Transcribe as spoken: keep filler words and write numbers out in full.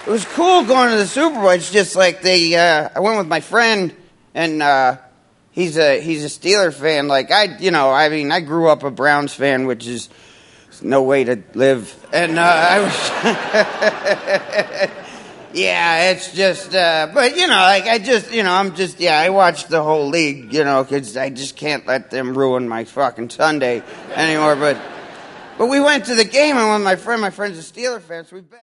it was cool going to the Super Bowl. It's just like they, uh, I went with my friend, and uh, he's a he's a Steeler fan. Like I, you know, I mean, I grew up a Browns fan, which is no way to live. And uh, I was, yeah, it's just, uh, but you know, like I just, you know, I'm just, yeah, I watch the whole league, you know, because I just can't let them ruin my fucking Sunday anymore. But, but we went to the game, and with my friend, my friend's a Steeler fan, so we bet.